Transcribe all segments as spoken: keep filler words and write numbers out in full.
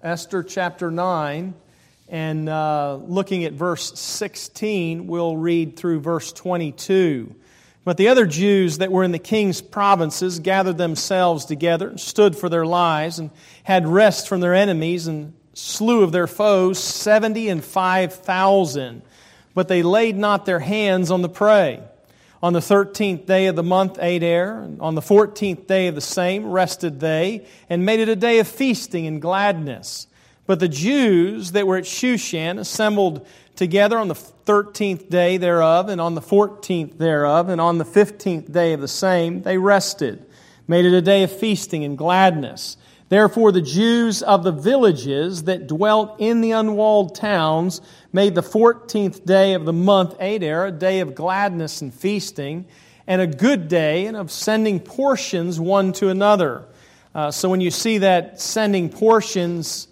Esther chapter nine, and uh, looking at verse sixteen, we'll read through verse twenty-two. But the other Jews that were in the king's provinces gathered themselves together and stood for their lives and had rest from their enemies and slew of their foes seventy and five thousand. But they laid not their hands on the prey. On the thirteenth day of the month Adar, and on the fourteenth day of the same, rested they, and made it a day of feasting and gladness. But the Jews that were at Shushan assembled together on the thirteenth day thereof, and on the fourteenth thereof, and on the fifteenth day of the same, they rested, made it a day of feasting and gladness. Therefore the Jews of the villages that dwelt in the unwalled towns made the fourteenth day of the month Adar a day of gladness and feasting, and a good day, and of sending portions one to another. Uh, so when you see that sending portions,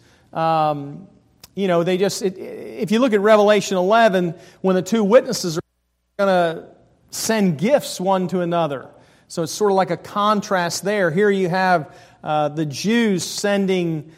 um, you know, they just, it, if you look at Revelation eleven, when the two witnesses are going to send gifts one to another. So it's sort of like a contrast there. Here you have uh, the Jews sending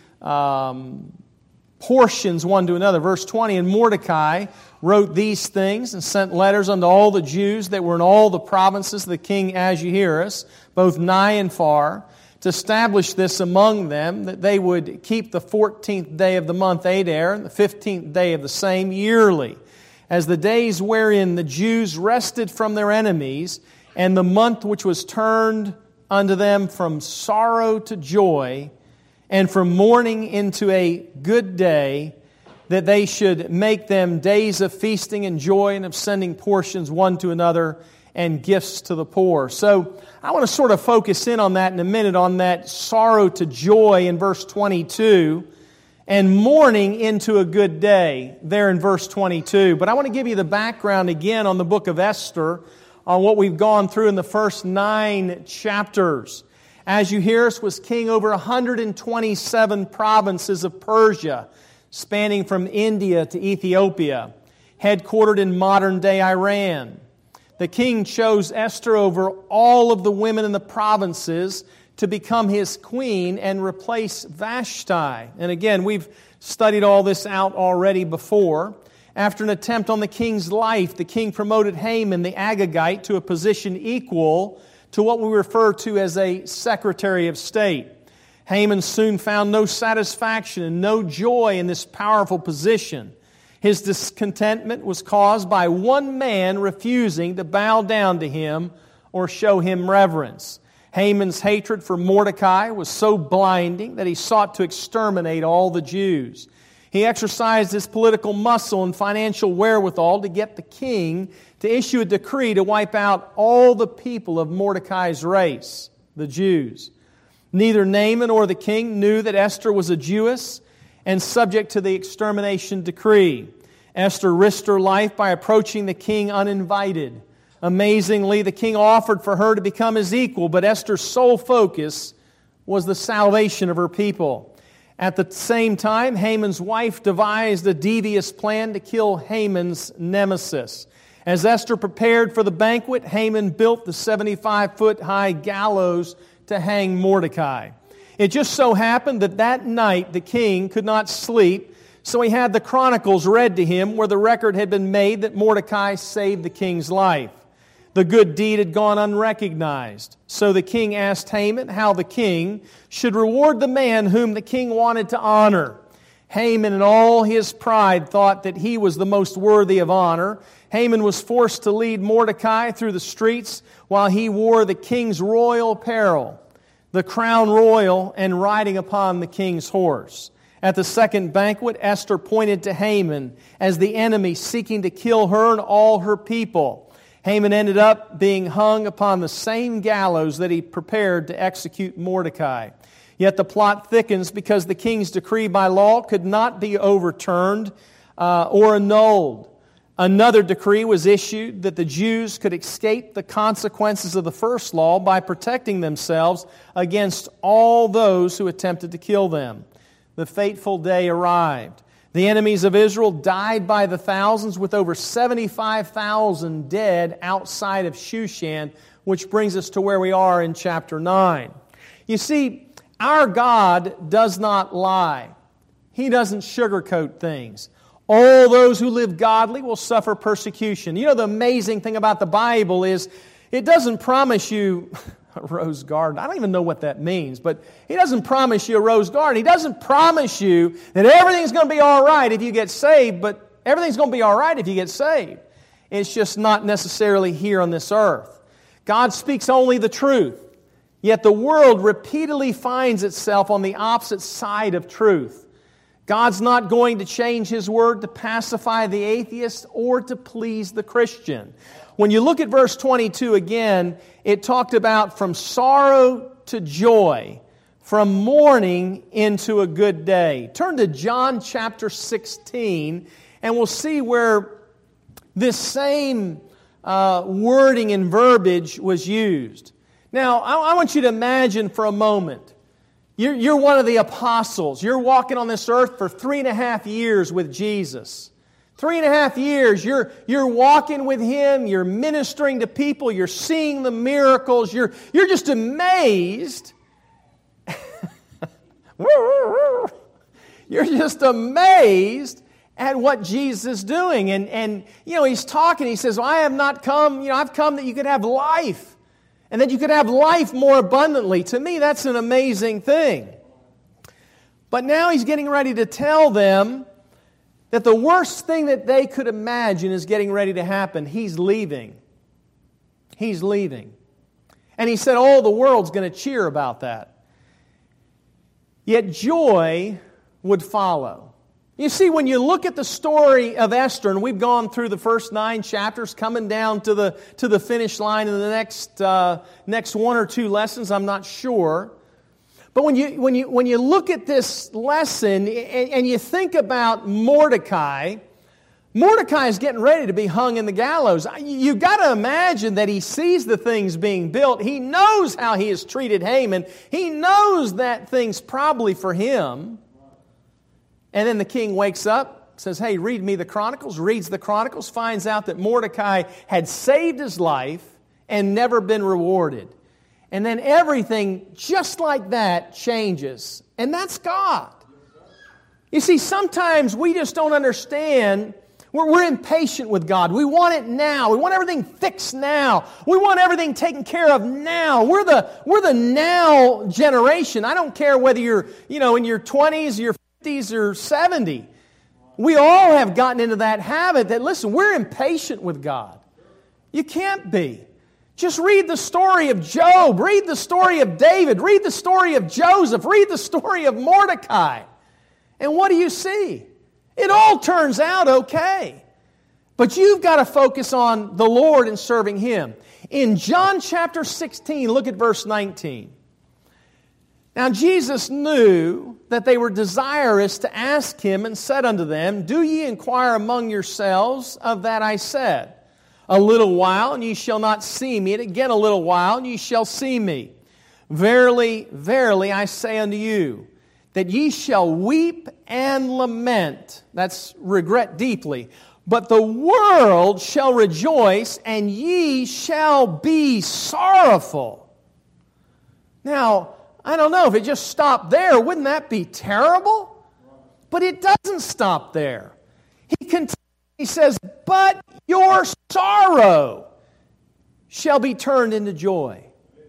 um, portions one to another. Verse twenty, and Mordecai wrote these things and sent letters unto all the Jews that were in all the provinces of the king Ahasuerus, both nigh and far, to establish this among them, that they would keep the fourteenth day of the month Adar and the fifteenth day of the same yearly, as the days wherein the Jews rested from their enemies, and the month which was turned unto them from sorrow to joy, and from mourning into a good day, that they should make them days of feasting and joy, and of sending portions one to another, and gifts to the poor. So I want to sort of focus in on that in a minute, on that sorrow to joy in verse twenty-two, and mourning into a good day there in verse twenty-two. But I want to give you the background again on the book of Esther, on what we've gone through in the first nine chapters. Ahasuerus was king over one hundred twenty-seven provinces of Persia, spanning from India to Ethiopia, headquartered in modern-day Iran. The king chose Esther over all of the women in the provinces to become his queen and replace Vashti. And again, we've studied all this out already before. After an attempt on the king's life, the king promoted Haman the Agagite to a position equal to what we refer to as a secretary of state. Haman soon found no satisfaction and no joy in this powerful position. His discontentment was caused by one man refusing to bow down to him or show him reverence. Haman's hatred for Mordecai was so blinding that he sought to exterminate all the Jews. He exercised his political muscle and financial wherewithal to get the king to issue a decree to wipe out all the people of Mordecai's race, the Jews. Neither Naaman or the king knew that Esther was a Jewess and subject to the extermination decree. Esther risked her life by approaching the king uninvited. Amazingly, the king offered for her to become his equal, but Esther's sole focus was the salvation of her people. At the same time, Haman's wife devised a devious plan to kill Haman's nemesis. As Esther prepared for the banquet, Haman built the seventy-five foot high gallows to hang Mordecai. It just so happened that that night the king could not sleep, so he had the chronicles read to him where the record had been made that Mordecai saved the king's life. The good deed had gone unrecognized. So the king asked Haman how the king should reward the man whom the king wanted to honor. Haman, in all his pride, thought that he was the most worthy of honor. Haman was forced to lead Mordecai through the streets while he wore the king's royal apparel, the crown royal, and riding upon the king's horse. At the second banquet, Esther pointed to Haman as the enemy seeking to kill her and all her people. Haman ended up being hung upon the same gallows that he prepared to execute Mordecai. Yet the plot thickens because the king's decree by law could not be overturned uh, or annulled. Another decree was issued that the Jews could escape the consequences of the first law by protecting themselves against all those who attempted to kill them. The fateful day arrived. The enemies of Israel died by the thousands, with over seventy-five thousand dead outside of Shushan, which brings us to where we are in chapter nine. You see, our God does not lie. He doesn't sugarcoat things. All those who live godly will suffer persecution. You know, the amazing thing about the Bible is it doesn't promise you a rose garden. I don't even know what that means, but He doesn't promise you a rose garden. He doesn't promise you that everything's going to be all right if you get saved, but everything's going to be all right if you get saved. It's just not necessarily here on this earth. God speaks only the truth, yet the world repeatedly finds itself on the opposite side of truth. God's not going to change His Word to pacify the atheist or to please the Christian. When you look at verse twenty-two again, it talked about from sorrow to joy, from mourning into a good day. Turn to John chapter sixteen, and we'll see where this same uh, wording and verbiage was used. Now, I, I want you to imagine for a moment, you're, you're one of the apostles. You're walking on this earth for three and a half years with Jesus. Three and a half years, you're, you're walking with Him, you're ministering to people, you're seeing the miracles, you're, you're just amazed. You're just amazed at what Jesus is doing. And, and, you know, He's talking, He says, well, I have not come, you know, I've come that you could have life. And that you could have life more abundantly. To me, that's an amazing thing. But now He's getting ready to tell them that the worst thing that they could imagine is getting ready to happen. He's leaving. He's leaving. And He said, oh, the world's going to cheer about that. Yet joy would follow. You see, when you look at the story of Esther, and we've gone through the first nine chapters, coming down to the to the finish line in the next uh, next one or two lessons, I'm not sure. But when you when you when you look at this lesson and, and you think about Mordecai, Mordecai is getting ready to be hung in the gallows. You've got to imagine that he sees the things being built. He knows how he has treated Haman. He knows that thing's probably for him. And then the king wakes up, says, hey, read me the Chronicles, reads the Chronicles, finds out that Mordecai had saved his life and never been rewarded. And then everything, just like that, changes. And that's God. You see, sometimes we just don't understand. We're, we're impatient with God. We want it now. We want everything fixed now. We want everything taken care of now. We're the, we're the now generation. I don't care whether you're, you know, in your twenties, your fifties, or seventy. We all have gotten into that habit that, listen, we're impatient with God. You can't be. Just read the story of Job. Read the story of David. Read the story of Joseph. Read the story of Mordecai. And what do you see? It all turns out okay. But you've got to focus on the Lord and serving Him. In John chapter sixteen, look at verse nineteen. Now Jesus knew that they were desirous to ask Him, and said unto them, do ye inquire among yourselves of that I said? A little while, and ye shall not see me, and again a little while, and ye shall see me. Verily, verily, I say unto you, that ye shall weep and lament. That's regret deeply. But the world shall rejoice, and ye shall be sorrowful. Now, I don't know if it just stopped there. Wouldn't that be terrible? But it doesn't stop there. He continues, he says, but your sorrow shall be turned into joy.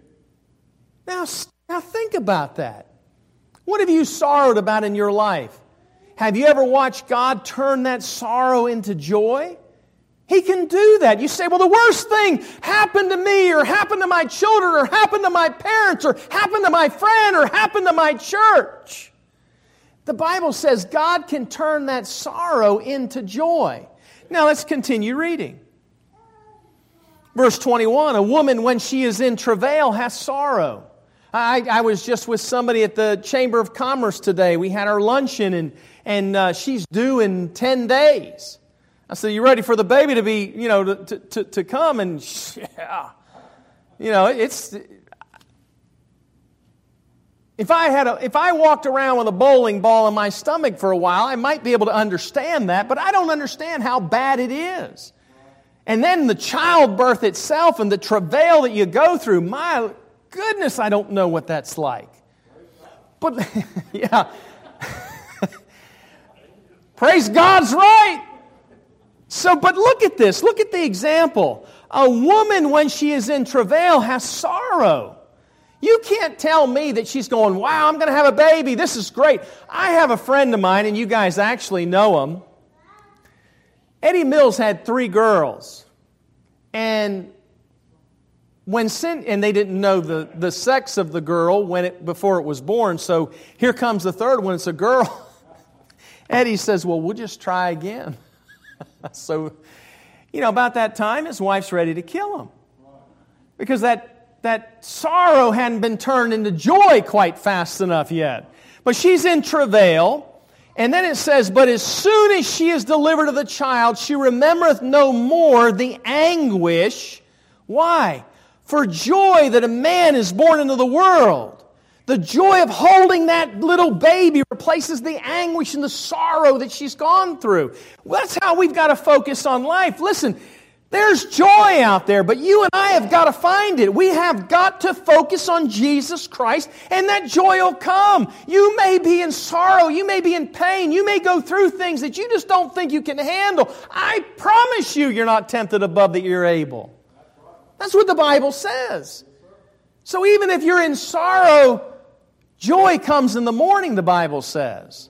Now, now think about that. What have you sorrowed about in your life? Have you ever watched God turn that sorrow into joy? He can do that. You say, well, the worst thing happened to me, or happened to my children, or happened to my parents, or happened to my friend, or happened to my church. The Bible says God can turn that sorrow into joy. Now let's continue reading. Verse twenty-one, a woman when she is in travail hath sorrow. I, I was just with somebody at the Chamber of Commerce today. We had our luncheon, and, and uh, she's due in ten days. I said, you ready for the baby to be, you know, to, to, to come? And yeah, you know, it's, if I had a, if I walked around with a bowling ball in my stomach for a while, I might be able to understand that, but I don't understand how bad it is. And then the childbirth itself and the travail that you go through, my goodness, I don't know what that's like. But, yeah. Praise God's right. So, but look at this. Look at the example. A woman, when she is in travail, has sorrow. You can't tell me that she's going, wow, I'm going to have a baby. This is great. I have a friend of mine, and you guys actually know him. Eddie Mills had three girls. And when sin, and they didn't know the, the sex of the girl when it, before it was born. So here comes the third one. It's a girl. Eddie says, well, we'll just try again. So, you know, about that time, his wife's ready to kill him. Because that, that sorrow hadn't been turned into joy quite fast enough yet. But she's in travail. And then it says, but as soon as she is delivered of the child, she remembereth no more the anguish. Why? For joy that a man is born into the world. The joy of holding that little baby replaces the anguish and the sorrow that she's gone through. Well, that's how we've got to focus on life. Listen, there's joy out there, but you and I have got to find it. We have got to focus on Jesus Christ, and that joy will come. You may be in sorrow. You may be in pain. You may go through things that you just don't think you can handle. I promise you, you're not tempted above that you're able. That's what the Bible says. So even if you're in sorrow, joy comes in the morning, the Bible says.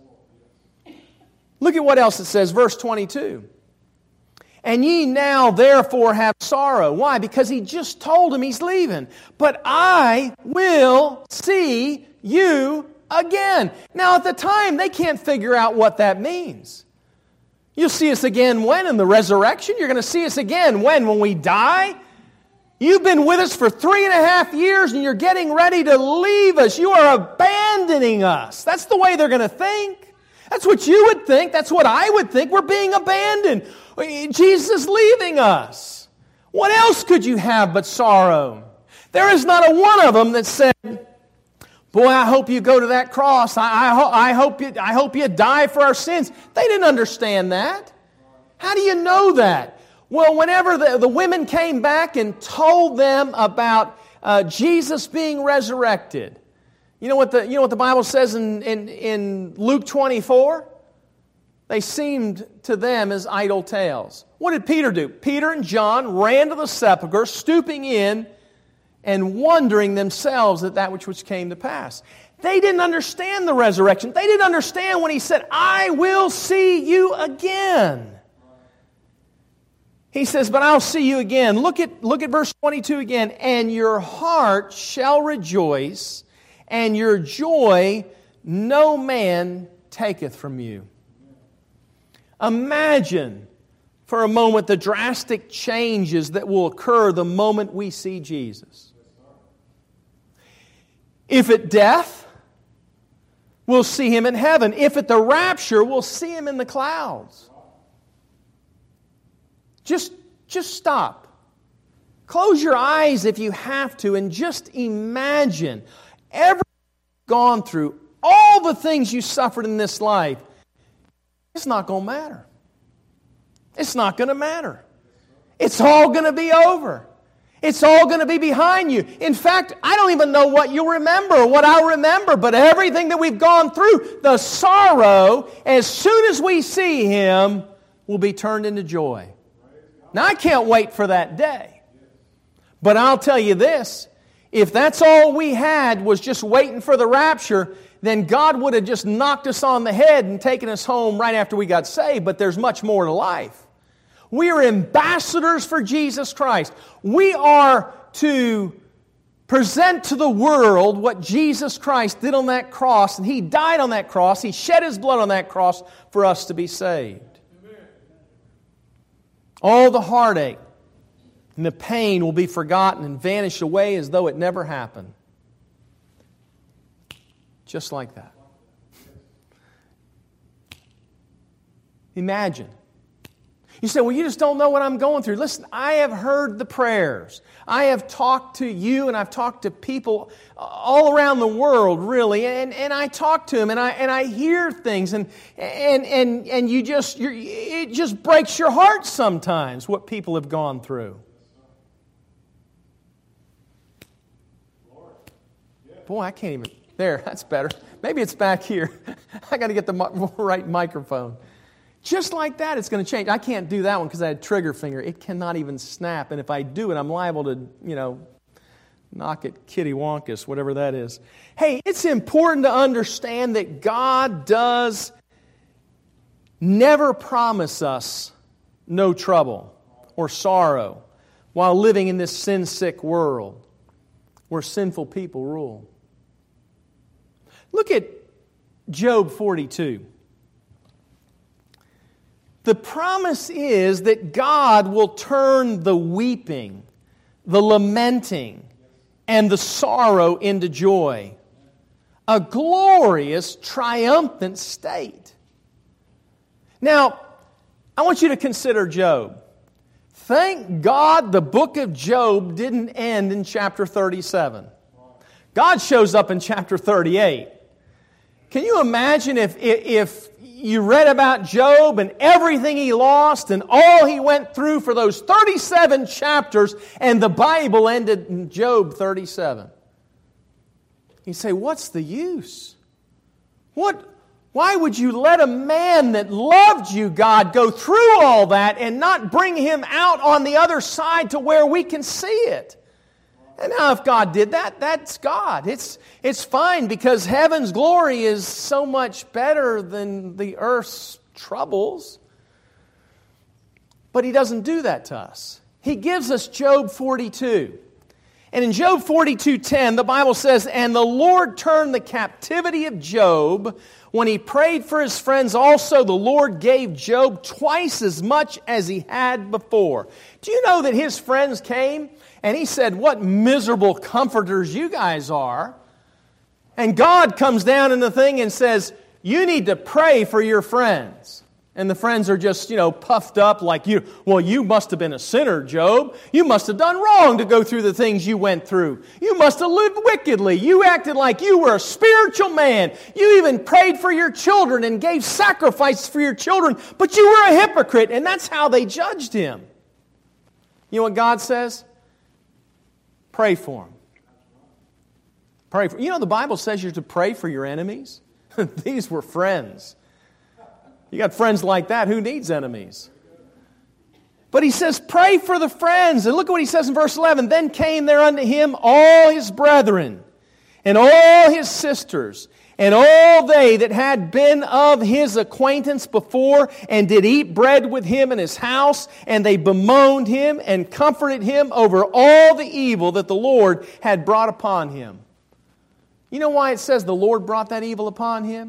Look at what else it says, verse twenty-two. And ye now therefore have sorrow. Why? Because he just told him he's leaving. But I will see you again. Now at the time, they can't figure out what that means. You'll see us again when? In the resurrection? You're going to see us again when? When we die? You've been with us for three and a half years and you're getting ready to leave us. You are abandoning us. That's the way they're going to think. That's what you would think. That's what I would think. We're being abandoned. Jesus is leaving us. What else could you have but sorrow? There is not a one of them that said, boy, I hope you go to that cross. I, I, ho- I, hope you, I hope you die for our sins. They didn't understand that. How do you know that? Well, whenever the, the women came back and told them about uh, Jesus being resurrected, you know what the, you know what the Bible says in, in, in Luke twenty-four? They seemed to them as idle tales. What did Peter do? Peter and John ran to the sepulchre, stooping in and wondering themselves at that which, which came to pass. They didn't understand the resurrection. They didn't understand when he said, I will see you again. He says, but I'll see you again. Look at, look at verse twenty-two again. And your heart shall rejoice, and your joy no man taketh from you. Imagine for a moment the drastic changes that will occur the moment we see Jesus. If at death, we'll see Him in heaven. If at the rapture, we'll see Him in the clouds. Just, just stop. Close your eyes if you have to and just imagine everything you've gone through, all the things you suffered in this life. It's not going to matter. It's not going to matter. It's all going to be over. It's all going to be behind you. In fact, I don't even know what you'll remember or what I'll remember, but everything that we've gone through, the sorrow, as soon as we see Him, will be turned into joy. Now, I can't wait for that day. But I'll tell you this, if that's all we had was just waiting for the rapture, then God would have just knocked us on the head and taken us home right after we got saved. But there's much more to life. We are ambassadors for Jesus Christ. We are to present to the world what Jesus Christ did on that cross. And He died on that cross. He shed His blood on that cross for us to be saved. Amen. All the heartache and the pain will be forgotten and vanish away as though it never happened. Just like that. Imagine. You say, well, you just don't know what I'm going through. Listen, I have heard the prayers. I have talked to you and I've talked to people all around the world, really. And, and I talk to them and I and I hear things. And and and, and you just you're, it just breaks your heart sometimes what people have gone through. Boy, I can't even... There, that's better. Maybe it's back here. I got to get the right microphone. Just like that, it's going to change. I can't do that one because I had trigger finger. It cannot even snap. And if I do it, I'm liable to, you know, knock it kitty wonkus, whatever that is. Hey, it's important to understand that God does never promise us no trouble or sorrow while living in this sin-sick world where sinful people rule. Look at Job forty-two. The promise is that God will turn the weeping, the lamenting, and the sorrow into joy. A glorious, triumphant state. Now, I want you to consider Job. Thank God the book of Job didn't end in chapter thirty-seven. God shows up in chapter thirty-eight. Can you imagine if, if you read about Job and everything he lost and all he went through for those thirty-seven chapters and the Bible ended in Job thirty-seven? You say, what's the use? What? Why would you let a man that loved you, God, go through all that and not bring him out on the other side to where we can see it? And now if God did that, that's God. It's, it's fine because heaven's glory is so much better than the earth's troubles. But He doesn't do that to us. He gives us Job forty-two. And in Job forty-two ten, the Bible says, "And the Lord turned the captivity of Job. When he prayed for his friends also, the Lord gave Job twice as much as he had before." Do you know that his friends came and he said, "What miserable comforters you guys are." And God comes down in the thing and says, "You need to pray for your friends." And the friends are just, you know, puffed up like, you. Well, you must have been a sinner, Job. You must have done wrong to go through the things you went through. You must have lived wickedly. You acted like you were a spiritual man. You even prayed for your children and gave sacrifices for your children, but you were a hypocrite. And that's how they judged him. You know what God says? Pray for him. Pray for. You know the Bible says you're to pray for your enemies. These were friends. You got friends like that, who needs enemies? But he says, pray for the friends. And look at what he says in verse eleven. "Then came there unto him all his brethren, and all his sisters, and all they that had been of his acquaintance before, and did eat bread with him in his house, and they bemoaned him, and comforted him over all the evil that the Lord had brought upon him." You know why it says the Lord brought that evil upon him?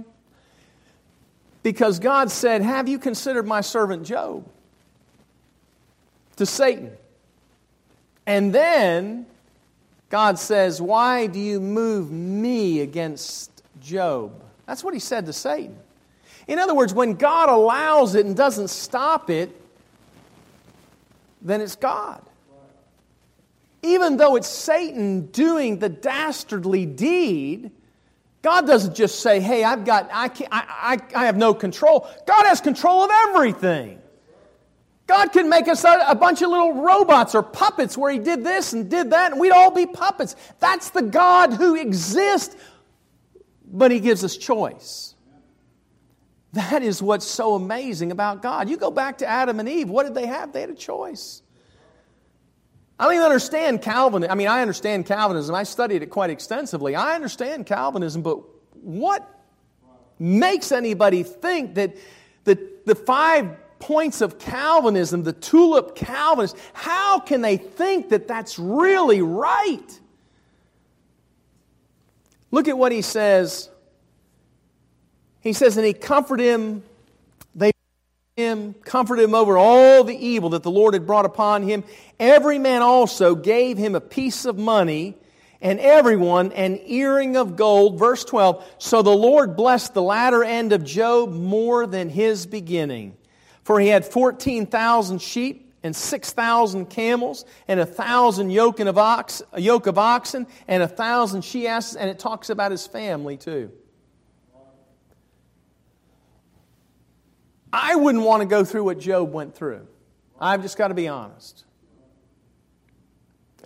Because God said, "Have you considered my servant Job?" To Satan. And then God says, "Why do you move me against Job?" That's what he said to Satan. In other words, when God allows it and doesn't stop it, then it's God. Even though it's Satan doing the dastardly deed, God doesn't just say, "Hey, I've got, I, can't, I, I, I have no control." God has control of everything. God can make us a, a bunch of little robots or puppets where He did this and did that, and we'd all be puppets. That's the God who exists, but He gives us choice. That is what's so amazing about God. You go back to Adam and Eve, what did they have? They had a choice. I don't even understand Calvinism. I mean, I understand Calvinism. I studied it quite extensively. I understand Calvinism, but what makes anybody think that the, the five points of Calvinism, the tulip Calvinists, how can they think that that's really right? Look at what he says. He says, "And he comforted him, they him, comforted him over all the evil that the Lord had brought upon him. Every man also gave him a piece of money, and everyone an earring of gold." Verse twelve, "So the Lord blessed the latter end of Job more than his beginning. For he had fourteen thousand sheep, and six thousand camels, and a thousand yoke of ox, a yoke of oxen, and a thousand she-asses." And it talks about his family too. I wouldn't want to go through what Job went through. I've just got to be honest.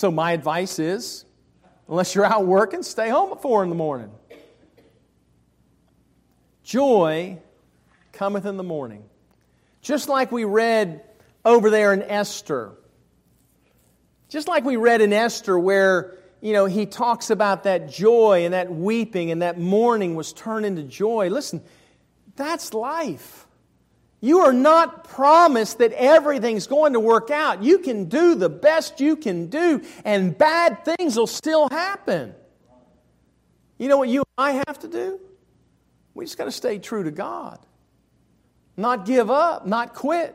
So my advice is, unless you're out working, stay home at four in the morning. Joy cometh in the morning. Just like we read over there in Esther. Just like we read in Esther where, you know, he talks about that joy and that weeping and that mourning was turned into joy. Listen, that's life. You are not promised that everything's going to work out. You can do the best you can do, and bad things will still happen. You know what you and I have to do? We just got to stay true to God. Not give up, not quit.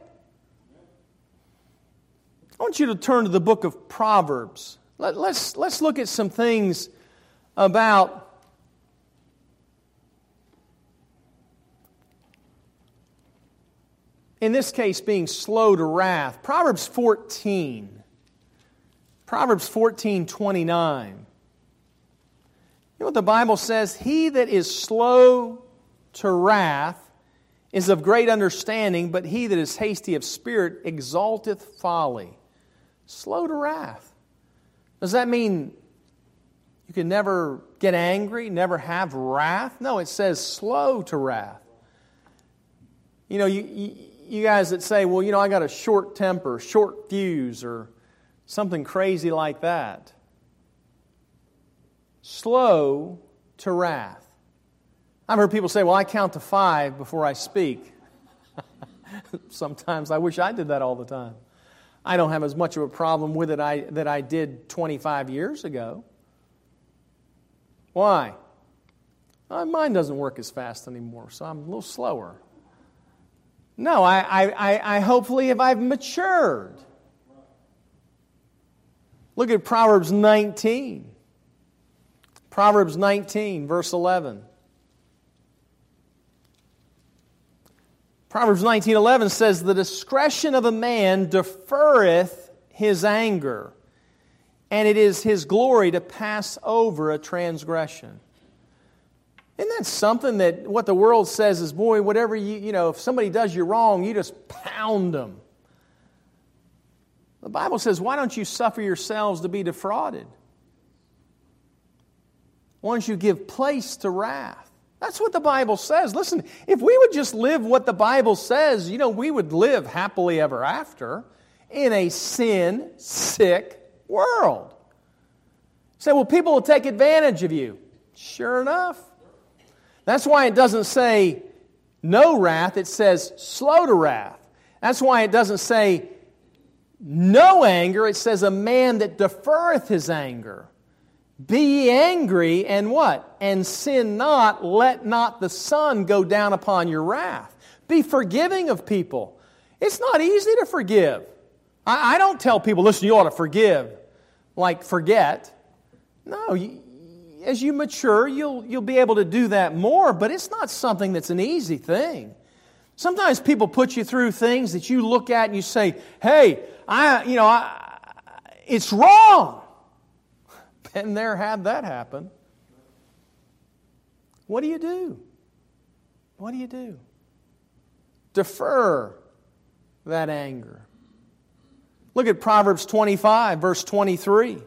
I want you to turn to the book of Proverbs. Let, let's, let's look at some things about in this case, being slow to wrath. Proverbs fourteen. Proverbs fourteen twenty-nine. You know what the Bible says? He that is slow to wrath is of great understanding, but he that is hasty of spirit exalteth folly. Slow to wrath. Does that mean you can never get angry, never have wrath? No, it says slow to wrath. You know, you... you You guys that say, well, you know, I got a short temper, short fuse, or something crazy like that. Slow to wrath. I've heard people say, well, I count to five before I speak. Sometimes I wish I did that all the time. I don't have as much of a problem with it I, that I did twenty-five years ago. Why? Uh, mine doesn't work as fast anymore, so I'm a little slower. No, I, I, I hopefully have I've matured. Look at Proverbs nineteen. Proverbs nineteen, verse eleven. Proverbs nineteen eleven says, the discretion of a man deferreth his anger, and it is his glory to pass over a transgression. Isn't that something that what the world says is, boy, whatever you, you know, if somebody does you wrong, you just pound them. The Bible says, why don't you suffer yourselves to be defrauded? Why don't you give place to wrath? That's what the Bible says. Listen, if we would just live what the Bible says, you know, we would live happily ever after in a sin-sick world. You say, well, people will take advantage of you. Sure enough. That's why it doesn't say no wrath, it says slow to wrath. That's why it doesn't say no anger, it says a man that deferreth his anger. Be ye angry and what? And sin not, let not the sun go down upon your wrath. Be forgiving of people. It's not easy to forgive. I, I don't tell people, listen, you ought to forgive, like forget. No, you, as you mature, you'll, you'll be able to do that more, but it's not something that's an easy thing. Sometimes people put you through things that you look at and you say, hey, I, you know, I, it's wrong. Been there, had that happen. What do you do? What do you do? Defer that anger. Look at Proverbs twenty-five, verse twenty-three.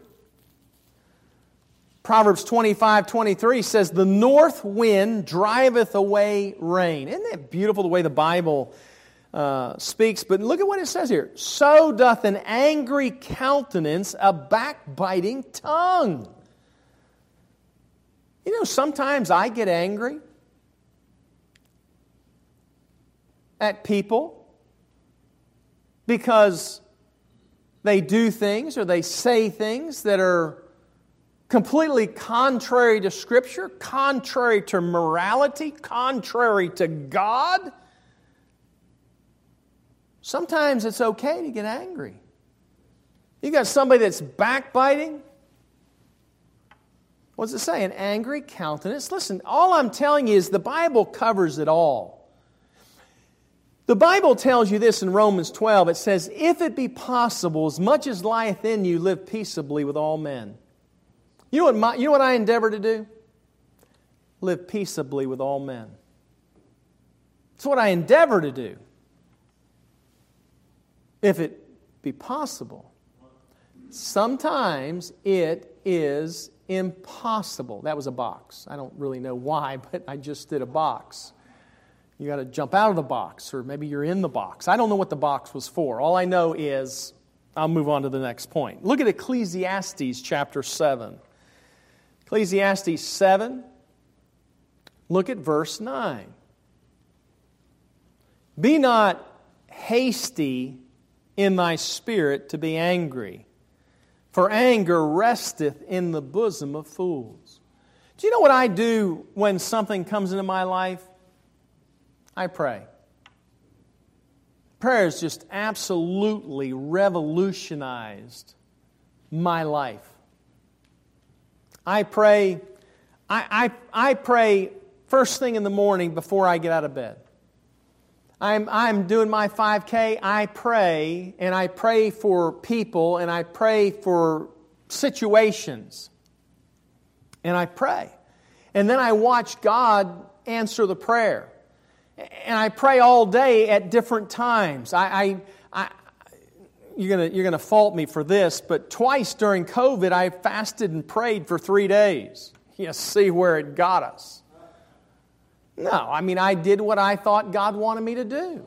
Proverbs twenty-five, twenty-three says, the north wind driveth away rain. Isn't that beautiful the way the Bible uh, speaks? But look at what it says here. So doth an angry countenance a backbiting tongue. You know, sometimes I get angry at people because they do things or they say things that are completely contrary to Scripture, contrary to morality, contrary to God. Sometimes it's okay to get angry. You got somebody that's backbiting. What's it say? An angry countenance. Listen, all I'm telling you is the Bible covers it all. The Bible tells you this in Romans twelve. It says, if it be possible, as much as lieth in you, live peaceably with all men. You know what, my, you know what I endeavor to do? Live peaceably with all men. It's what I endeavor to do. If it be possible. Sometimes it is impossible. That was a box. I don't really know why, but I just did a box. You got to jump out of the box, or maybe you're in the box. I don't know what the box was for. All I know is, I'll move on to the next point. Look at Ecclesiastes chapter seven. Ecclesiastes seven, look at verse nine. Be not hasty in thy spirit to be angry, for anger resteth in the bosom of fools. Do you know what I do when something comes into my life? I pray. Prayer has just absolutely revolutionized my life. I pray, I, I, I pray first thing in the morning before I get out of bed. I'm, I'm doing my five K, I pray, and I pray for people, and I pray for situations. And I pray. And then I watch God answer the prayer. And I pray all day at different times. I, I, I you're gonna you're gonna fault me for this, but twice during COVID, I fasted and prayed for three days. You see where it got us. No, I mean, I did what I thought God wanted me to do.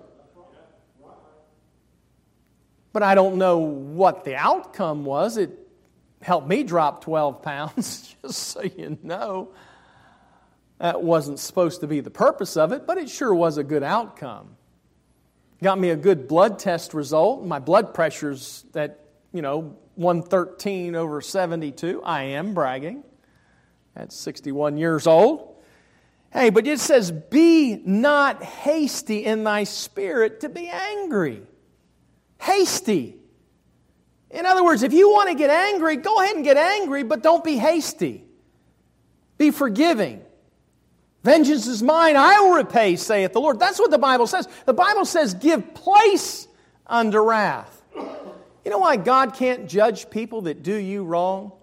But I don't know what the outcome was. It helped me drop twelve pounds, just so you know. That wasn't supposed to be the purpose of it, but it sure was a good outcome. Got me a good blood test result. My blood pressure's at, you know, one thirteen over seventy-two. I am bragging. At sixty-one years old. Hey, but it says, be not hasty in thy spirit to be angry. Hasty. In other words, if you want to get angry, go ahead and get angry, but don't be hasty. Be forgiving. Vengeance is mine, I will repay, saith the Lord. That's what the Bible says. The Bible says, give place unto wrath. You know why God can't judge people that do you wrong?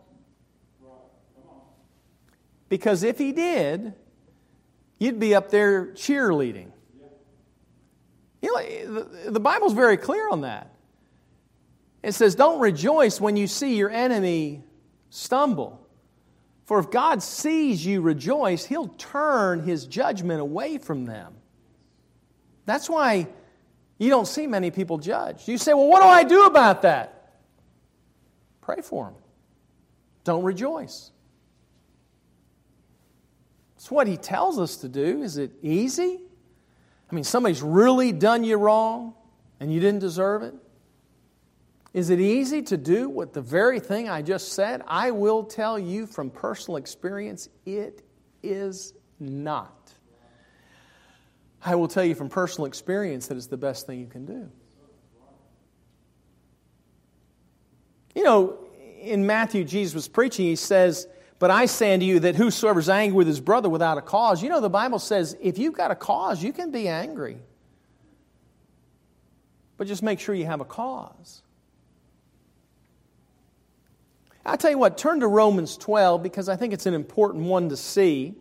Because if He did, you'd be up there cheerleading. You know, the, the Bible's very clear on that. It says, don't rejoice when you see your enemy stumble. For if God sees you rejoice, He'll turn His judgment away from them. That's why you don't see many people judged. You say, well, what do I do about that? Pray for them. Don't rejoice. It's what He tells us to do. Is it easy? I mean, somebody's really done you wrong and you didn't deserve it. Is it easy to do what the very thing I just said? I will tell you from personal experience, it is not. I will tell you from personal experience that it's the best thing you can do. You know, in Matthew, Jesus was preaching, He says, but I say unto you that whosoever is angry with his brother without a cause, you know, the Bible says if you've got a cause, you can be angry. But just make sure you have a cause. I'll tell you what, turn to Romans twelve because I think it's an important one to see.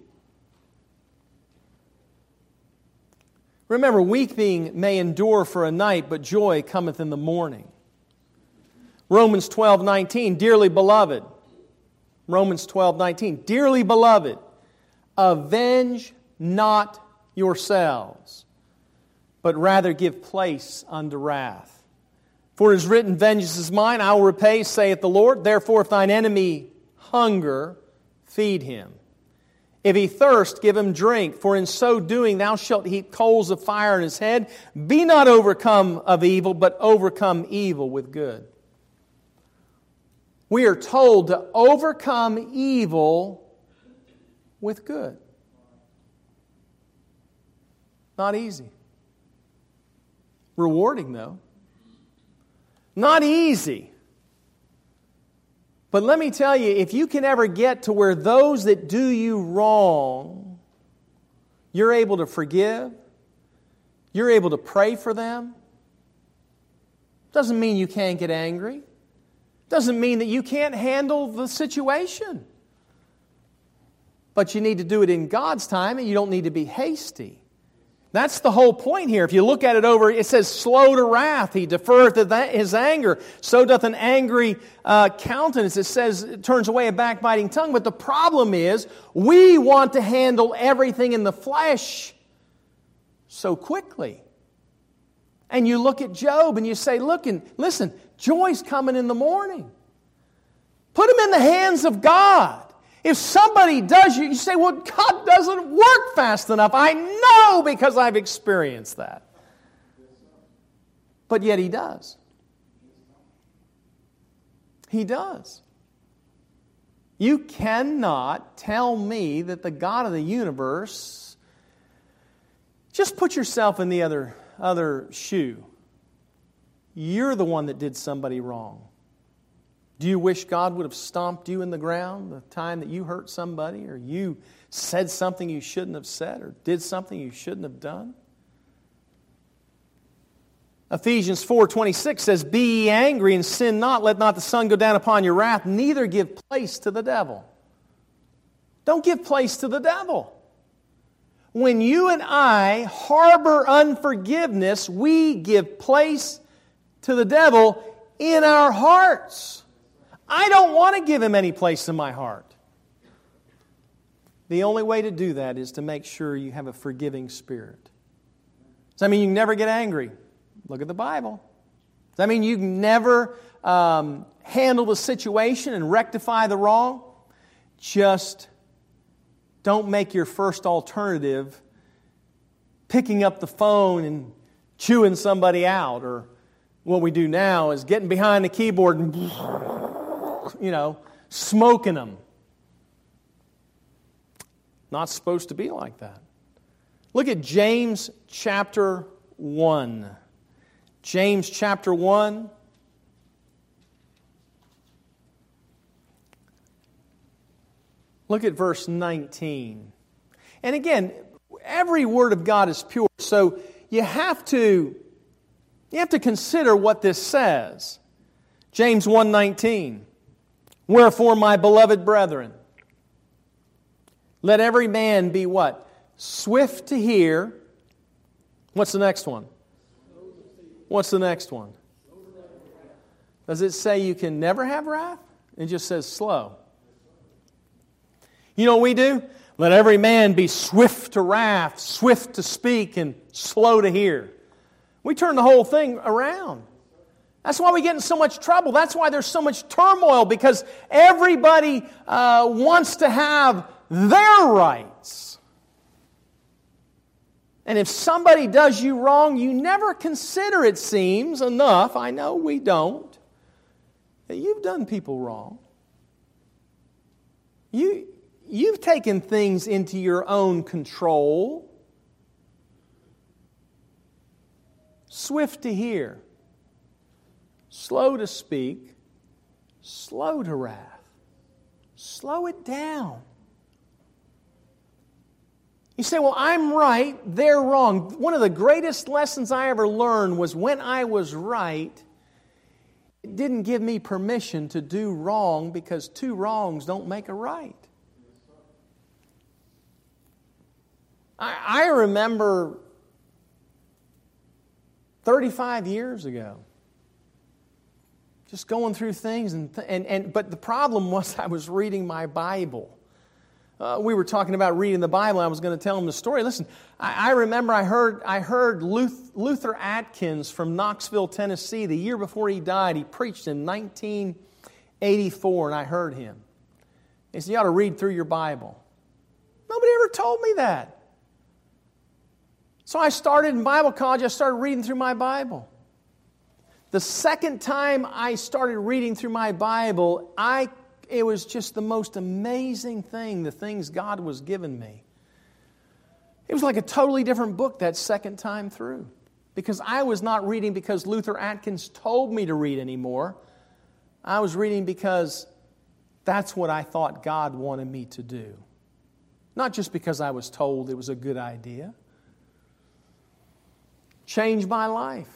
Remember, weeping may endure for a night, but joy cometh in the morning. Romans twelve nineteen, dearly beloved. Romans twelve nineteen, dearly beloved, avenge not yourselves, but rather give place unto wrath. For it is written, vengeance is mine, I will repay, saith the Lord. Therefore, if thine enemy hunger, feed him. If he thirst, give him drink. For in so doing, thou shalt heap coals of fire in his head. Be not overcome of evil, but overcome evil with good. We are told to overcome evil with good. Not easy. Rewarding, though. Not easy. But let me tell you, if you can ever get to where those that do you wrong, you're able to forgive, you're able to pray for them, doesn't mean you can't get angry. Doesn't mean that you can't handle the situation. But you need to do it in God's time, and you don't need to be hasty. That's the whole point here. If you look at it over, it says, slow to wrath. He deferreth his anger. So doth an angry uh, countenance. It says, it turns away a backbiting tongue. But the problem is, we want to handle everything in the flesh so quickly. And you look at Job and you say, look, and listen, joy's coming in the morning. Put him in the hands of God. If somebody does you, you say, well, God doesn't work fast enough. I know because I've experienced that. But yet He does. He does. You cannot tell me that the God of the universe, just put yourself in the other, other shoe. You're the one that did somebody wrong. Do you wish God would have stomped you in the ground the time that you hurt somebody, or you said something you shouldn't have said, or did something you shouldn't have done? Ephesians four twenty-six says, be ye angry and sin not, let not the sun go down upon your wrath, neither give place to the devil. Don't give place to the devil. When you and I harbor unforgiveness, we give place to the devil in our hearts. I don't want to give him any place in my heart. The only way to do that is to make sure you have a forgiving spirit. Does that mean you can never get angry? Look at the Bible. Does that mean you can never um, handle the situation and rectify the wrong? Just don't make your first alternative picking up the phone and chewing somebody out, or what we do now is getting behind the keyboard and, you know, smoking them. Not supposed to be like that. Look at James chapter one. James chapter one. Look at verse nineteen. And again, every word of God is pure, so you have to you have to consider what this says. James one nineteen. Wherefore, my beloved brethren, let every man be what? Swift to hear. What's the next one? What's the next one? Does it say you can never have wrath? It just says slow. You know what we do? Let every man be swift to wrath, swift to speak, and slow to hear. We turn the whole thing around. That's why we get in so much trouble. That's why there's so much turmoil, because everybody uh, wants to have their rights. And if somebody does you wrong, you never consider, it seems, enough, I know we don't, that you've done people wrong. You, you've taken things into your own control. Swift to hear. Slow to speak, slow to wrath. Slow it down. You say, well, I'm right, they're wrong. One of the greatest lessons I ever learned was when I was right, it didn't give me permission to do wrong, because two wrongs don't make a right. I, I remember thirty-five years ago, just going through things, and, and, and but the problem was I was reading my Bible. Uh, we were talking about reading the Bible. I was going to tell them the story. Listen, I, I remember I heard I heard Luther, Luther Atkins from Knoxville, Tennessee, the year before he died. He preached in nineteen eighty-four, and I heard him. He said, you ought to read through your Bible. Nobody ever told me that. So I started in Bible college. I started reading through my Bible. The second time I started reading through my Bible, I it was just the most amazing thing, the things God was giving me. It was like a totally different book that second time through. Because I was not reading because Luther Atkins told me to read anymore. I was reading because that's what I thought God wanted me to do. Not just because I was told it was a good idea. Changed my life.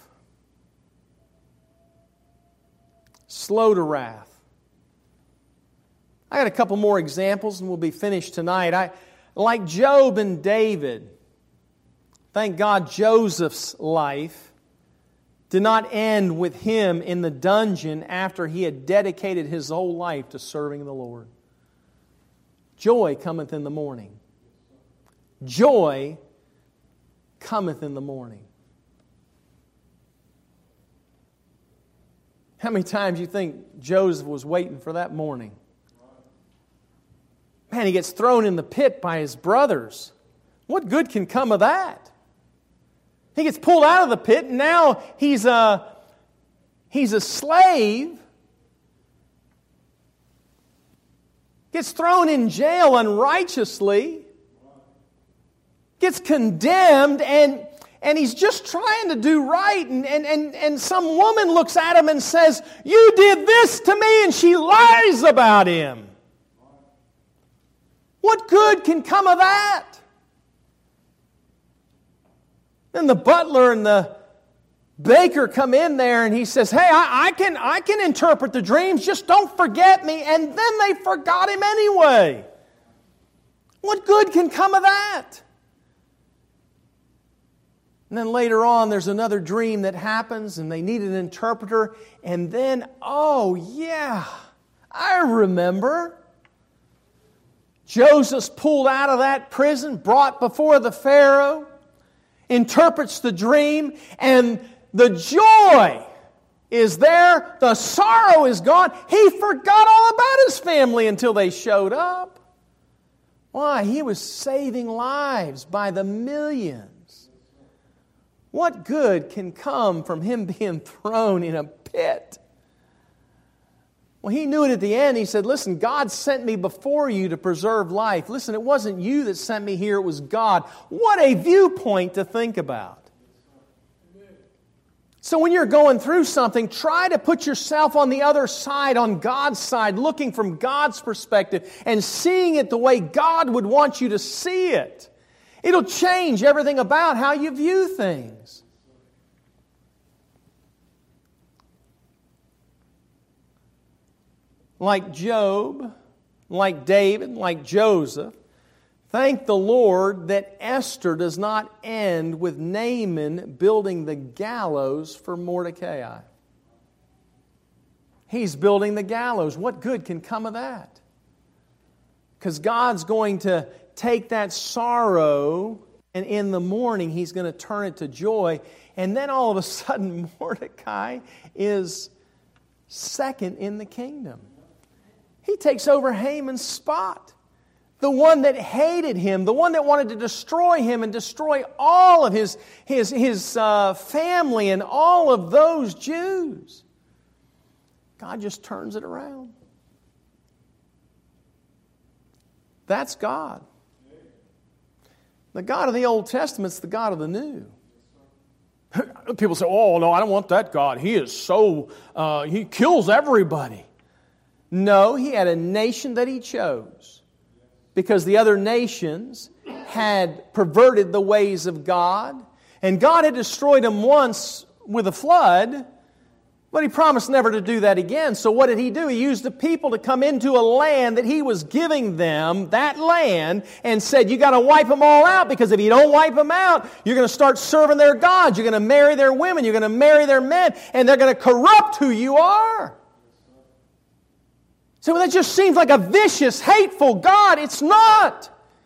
Slow to wrath. I got a couple more examples and we'll be finished tonight. I, like Job and David, Thank God Joseph's life did not end with him in the dungeon after he had dedicated his whole life to serving the Lord. Joy cometh in the morning. Joy cometh in the morning. How many times do you think Joseph was waiting for that morning? Man, he gets thrown in the pit by his brothers. What good can come of that? He gets pulled out of the pit, and now he's a, he's a slave. Gets thrown in jail unrighteously. Gets condemned, and, and he's just trying to do right. And, and, and, and some woman looks at him and says, "You did this to me," and she lies about him. What good can come of that? Then the butler and the baker come in there, and he says, "Hey, I, I can I can interpret the dreams, just don't forget me." And then they forgot him anyway. What good can come of that? And then later on, there's another dream that happens, and they need an interpreter. And then, oh yeah, I remember. Joseph's pulled out of that prison, brought before the Pharaoh, interprets the dream, and the joy is there. The sorrow is gone. He forgot all about his family until they showed up. Why? He was saving lives by the millions. What good can come from him being thrown in a pit? Well, he knew it at the end. He said, "Listen, God sent me before you to preserve life. Listen, it wasn't you that sent me here, it was God." What a viewpoint to think about. So when you're going through something, try to put yourself on the other side, on God's side, looking from God's perspective and seeing it the way God would want you to see it. It'll change everything about how you view things. Like Job, like David, like Joseph, thank the Lord that Esther does not end with Naaman building the gallows for Mordecai. He's building the gallows. What good can come of that? Because God's going to take that sorrow, and in the morning He's going to turn it to joy. And then all of a sudden Mordecai is second in the kingdom. He takes over Haman's spot. The one that hated him, the one that wanted to destroy him and destroy all of his, his, his uh, family and all of those Jews. God just turns it around. That's God. The God of the Old Testament's the God of the New. People say, "Oh, no, I don't want that God. He is so, uh, He kills everybody." No, He had a nation that He chose because the other nations had perverted the ways of God. And God had destroyed them once with a flood, but He promised never to do that again. So what did He do? He used the people to come into a land that He was giving them, that land, and said, "You got to wipe them all out, because if you don't wipe them out, you're going to start serving their gods. You're going to marry their women. You're going to marry their men, and they're going to corrupt who you are." So that just seems like a vicious, hateful God. It's not.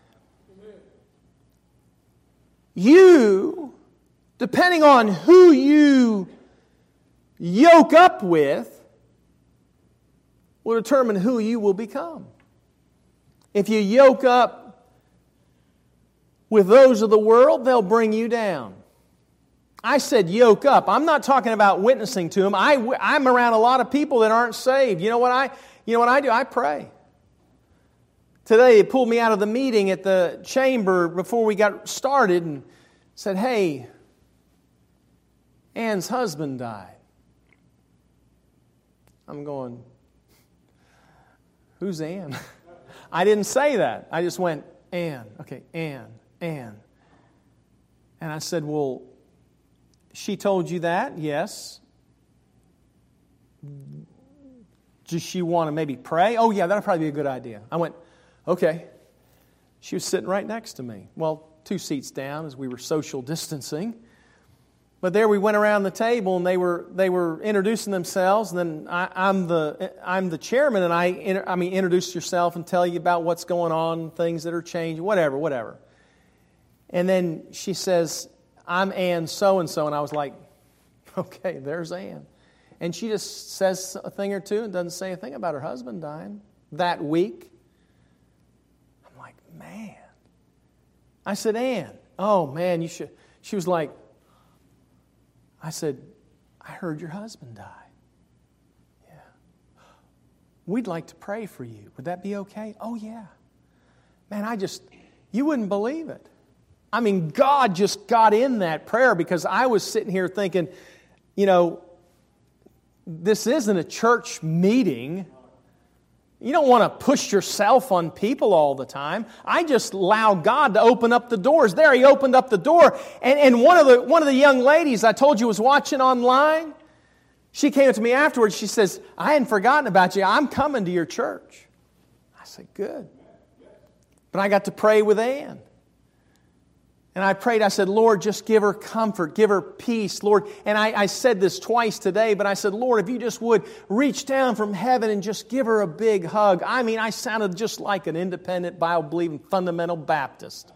You, depending on who you yoke up with, will determine who you will become. If you yoke up with those of the world, they'll bring you down. I said yoke up. I'm not talking about witnessing to them. I, I'm around a lot of people that aren't saved. You know what I... You know what I do? I pray. Today, they pulled me out of the meeting at the chamber before we got started and said, "Hey, Ann's husband died." I'm going, "Who's Ann?" I didn't say that. I just went, "Ann." Okay, Ann, Ann. And I said, "Well, she told you that?" "Yes." "Does she want to maybe pray?" "Oh, yeah, that'll probably be a good idea." I went, "Okay." She was sitting right next to me. Well, two seats down as we were social distancing. But there we went around the table, and they were they were introducing themselves. And then I, I'm the I'm the chairman, and I I mean introduce yourself and tell you about what's going on, things that are changing, whatever, whatever. And then she says, "I'm Ann so and so," and I was like, "Okay, there's Ann." And she just says a thing or two and doesn't say a thing about her husband dying that week. I'm like, man. I said, "Ann, oh man, you should." She was like. I said, "I heard your husband die." Yeah. "We'd like to pray for you. Would that be okay?" "Oh, yeah." Man, I just, you wouldn't believe it. I mean, God just got in that prayer because I was sitting here thinking, you know, this isn't a church meeting. You don't want to push yourself on people all the time. I just allow God to open up the doors. There, He opened up the door. And, and one of the one of the young ladies I told you was watching online, she came up to me afterwards. She says, "I hadn't forgotten about you. I'm coming to your church." I said, "Good." But I got to pray with Ann. And I prayed, I said, "Lord, just give her comfort, give her peace, Lord." And I, I said this twice today, but I said, "Lord, if you just would reach down from heaven and just give her a big hug." I mean, I sounded just like an independent, Bible-believing, fundamental Baptist.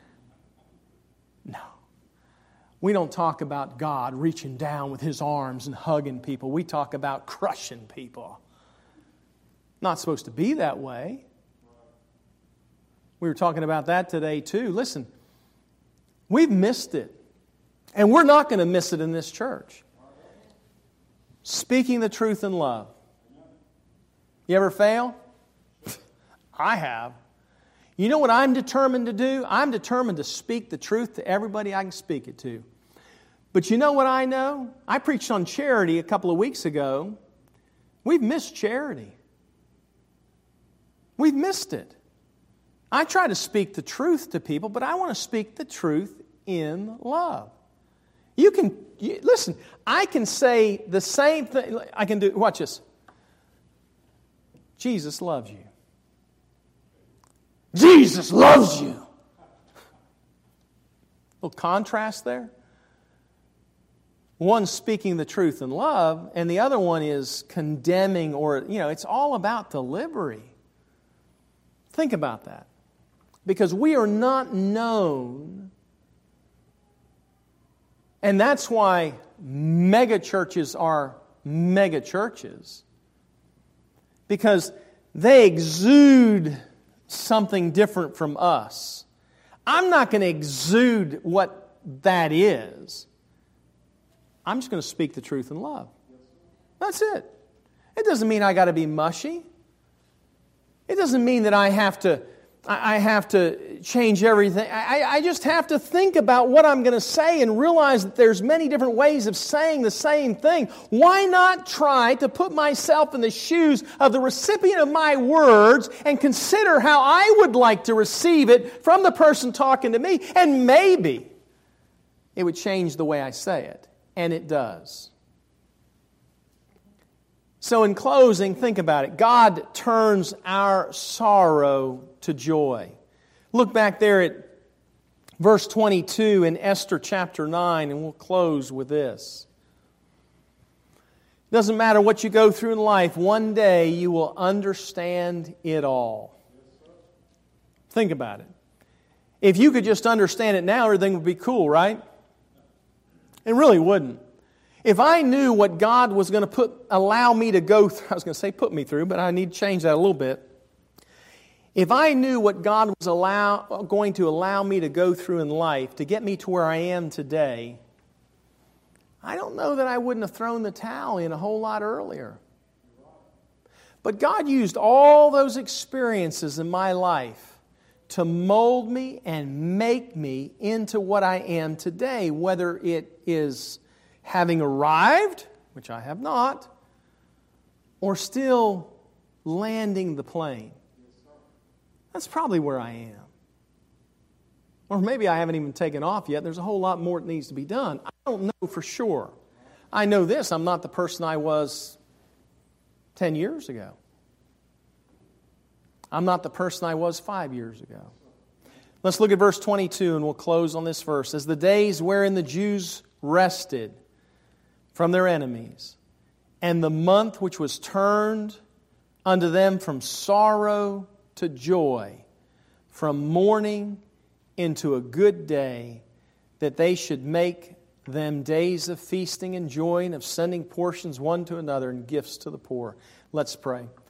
No. We don't talk about God reaching down with His arms and hugging people. We talk about crushing people. Not supposed to be that way. We were talking about that today, too. Listen. We've missed it. And we're not going to miss it in this church. Speaking the truth in love. You ever fail? I have. You know what I'm determined to do? I'm determined to speak the truth to everybody I can speak it to. But you know what I know? I preached on charity a couple of weeks ago. We've missed charity. We've missed it. I try to speak the truth to people, but I want to speak the truth in love. You can, you, listen, I can say the same thing. I can do, watch this. Jesus loves you. Jesus loves you. Little contrast there. One speaking the truth in love, and the other one is condemning, or, you know, it's all about delivery. Think about that. Because we are not known, and that's why mega churches are mega churches, because they exude something different from us. I'm not going to exude what that is. I'm just going to speak the truth in love. That's it. It doesn't mean I got to be mushy. It doesn't mean that I have to I have to change everything. I, I just have to think about what I'm going to say and realize that there's many different ways of saying the same thing. Why not try to put myself in the shoes of the recipient of my words and consider how I would like to receive it from the person talking to me? And maybe it would change the way I say it. And it does. So in closing, think about it. God turns our sorrow to joy. Look back there at verse twenty-two in Esther chapter nine, and we'll close with this. It doesn't matter what you go through in life, one day you will understand it all. Think about it. If you could just understand it now, everything would be cool, right? It really wouldn't. If I knew what God was going to put, allow me to go through, I was going to say put me through, but I need to change that a little bit. If I knew what God was allow, going to allow me to go through in life to get me to where I am today, I don't know that I wouldn't have thrown the towel in a whole lot earlier. But God used all those experiences in my life to mold me and make me into what I am today, whether it is having arrived, which I have not, or still landing the plane. That's probably where I am. Or maybe I haven't even taken off yet. There's a whole lot more that needs to be done. I don't know for sure. I know this, I'm not the person I was ten years ago. I'm not the person I was five years ago. Let's look at verse twenty-two and we'll close on this verse. As the days wherein the Jews rested from their enemies, and the month which was turned unto them from sorrow to joy, from mourning into a good day, that they should make them days of feasting and joy, and of sending portions one to another and gifts to the poor. Let's pray.